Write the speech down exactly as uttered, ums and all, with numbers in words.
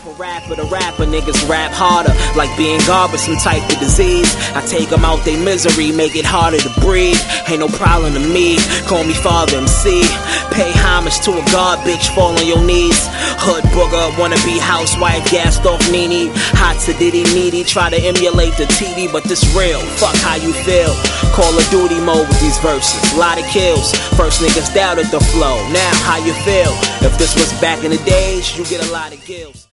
a rapper to rapper, niggas rap harder, like being God with some type of disease. I take them out they misery, make it harder to breathe. Ain't no problem to me, call me Father M C. Pay homage to a God, bitch, fall on your knees. Hood booger, wanna be housewife, gassed off Nene. Hot to Diddy needy, try to emulate the T D, but this real, fuck how you feel. Call of Duty mode with these verses, lot of kills. First niggas doubted the flow, now how you feel? If this was back in the days, you get a lot of gills.